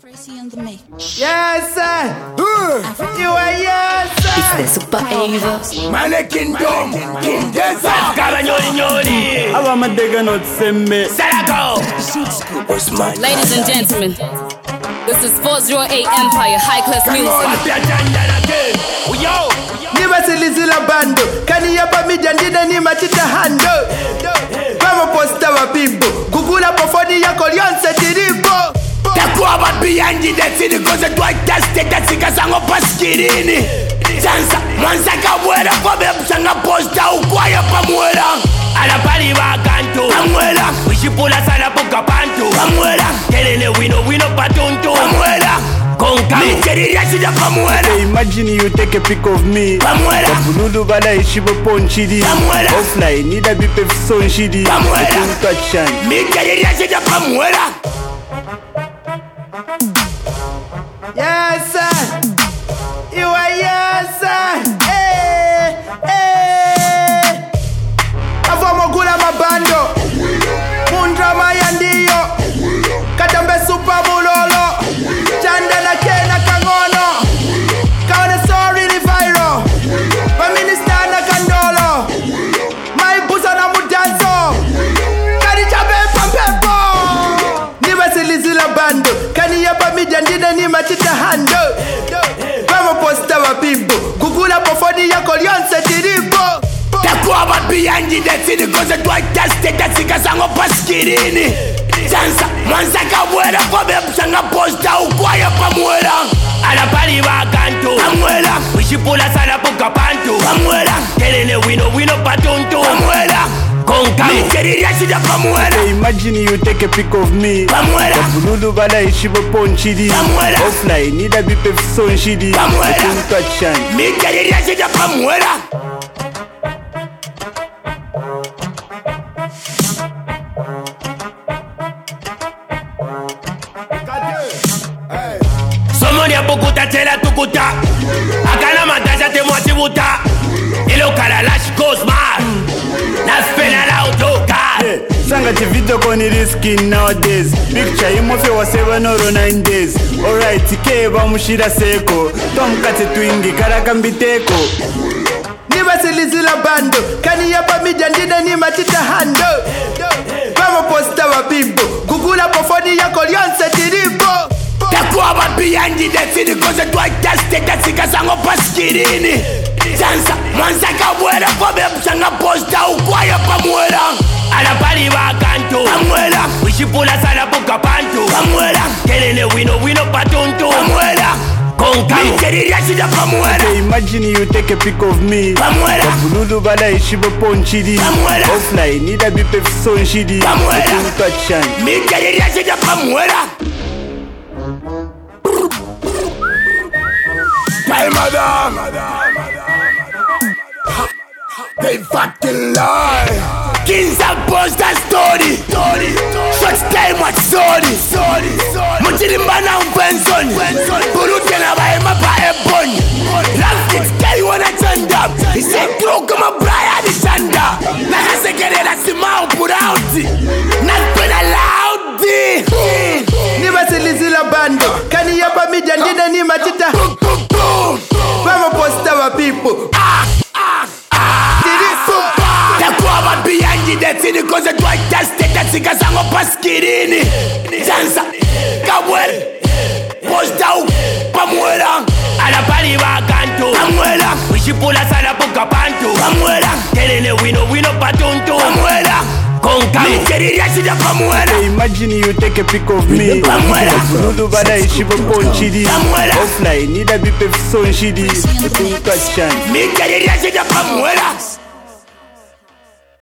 Yes, sir. You are yes, sir. It's the Super Ava. Mane Kingdom, King Desert. I want my digger not send me. Ladies and gentlemen, this is 408 Empire High Class Music. Nibasilizila bando kani yapa mijandine ni matita hando Vamo posta wa bibo Gugula pofoni yako lionse tiribo Takuwa wabiyanji desini Koze tuwa kaste tasika sango paskirini Sansa mwanza kawera Kobe msanga posta ukwaya pamwera Alapali wakantu Pamwera Wishipula sana puka pantu Pamwera Kelele wino patuntu Pamwera Imagine you take a pic of me. Kabululu bala ishibo ponchidi. Offline need a bit of son shidi. Yes sir. You are yes sir. Hey, hey. Avomogula mabando. Mundra mayandiyo. Katambe super bulolo. Chanda na kena kangono. Kaone sorry ni viral. Minister na kandolo. Maibusa na mudanzo. Kani chabe pampepo. Nibasilizila bando. Kani yapa mijandine ni matita hando. Vamo posta wa bibo. Gugula pofoni yako lionse tiribo. Takuwa wabiyanji desini Koze tuwa kaste tasika sango paskirini Sansa mwanza kawera Kobe msanga posta ukwaya pamwera Alapali wakantu Pamwera Wishipula sana puka pantu Pamwera Kelele wino patuntu Pamwera Imagine you take a pic of me. Kabululu bala ishibo ponchidi. Offline need a bit of son shidi. Somoni ya bukuta tela tukuta Akana mataja te mwati buta Ilo kala lash Cosmar Naspena la utoka Sanga ti video koni risky nowadays. Picture imofe wa 7 or 9 days. Alright, keba mushira seko. Tom kate twingi karaka mbiteko. Nibasilizila bando kani yapa mijandine ni matita hando Vamo posta wa bibo Gugula pofoni yako lionse tiribo Takuwa wabiyanji desini Koze tuwa kaste tasika sango paskirini Sansa mwanza kawera Kobe msanga posta ukwaya pamwera Alapali wakantu Pamwera Wishipula sana puka pantu Pamwera Kelele wino patuntu Pamwera Imagine you take a pic of me. Kabululu bala ishibo ponchidi. Offline need a bit of son shidi. They fucking lie. Kings and poster story. Such time what sorry. Mutilimbana umpenzoni. Burute na baema pa eboni. Rafik carry one agenda. He said throw kama Brian Isanda. Nakasekerera simao purauti. Napena loudi. Nibasilizila bando kani yapa mijandine ni matita Vamo posta wa people Takuwa wabiyanji desini Koze tuwa kaste tasika sango paskirini Sansa kawera Posta pamwera Alapali wakantu Pamwera Wishipula sana puka pantu Pamwera Kelele wino patuntu Pamwera Imagine you take a pic of me. Kabululu bala ishibo ponchidi. Offline need a bit of son shidi. Pamwera